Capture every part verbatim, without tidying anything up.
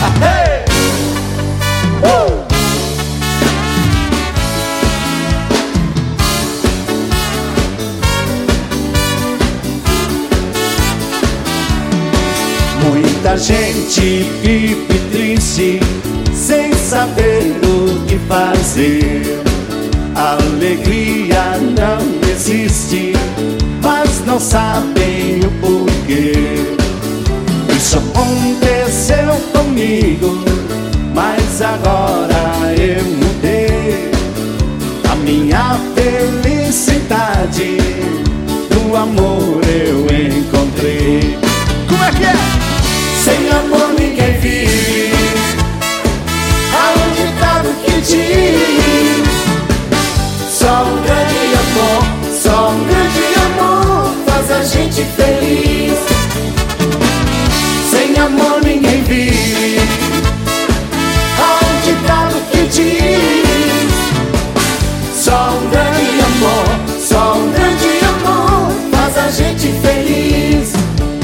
Hey! Uh! Muita gente vive triste, sem saber o que fazer. Alegria não existe, mas não sabem o porquê. Isso aconteceu comigo, mas agora eu mudei. A minha felicidade no amor eu encontrei. Como é que é? Sem amor ninguém vive. Há um ditado que diz: só um grande amor, só um grande amor faz a gente feliz. Sem amor ninguém vive. Há um ditado que diz: só um grande amor, só um grande amor faz a gente feliz.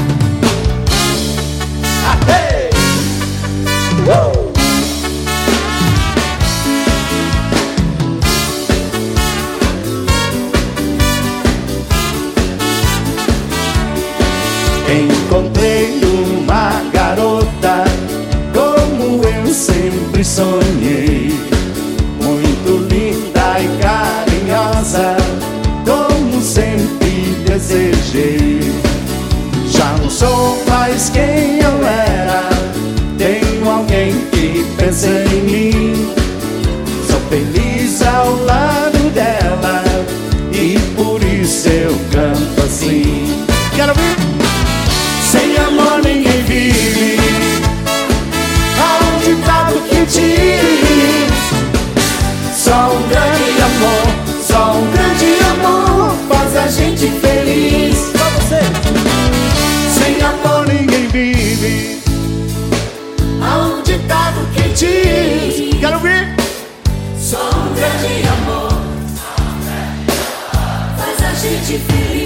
Ah, hey! Uh! Encontrei uma garota como eu sempre sonhei, muito linda e carinhosa, como sempre desejei. Já não sou mais quem eu era, tenho alguém que pensa em mim. Sou feliz ao lado dela e por isso eu canto assim. Quero ouvir? Sem amor ninguém vive. Há um ditado que diz: só um grande amor, só um grande amor faz a gente feliz. Só você. Sem amor ninguém vive. Há um ditado que diz: quero ouvir? Só um grande amor faz a gente feliz.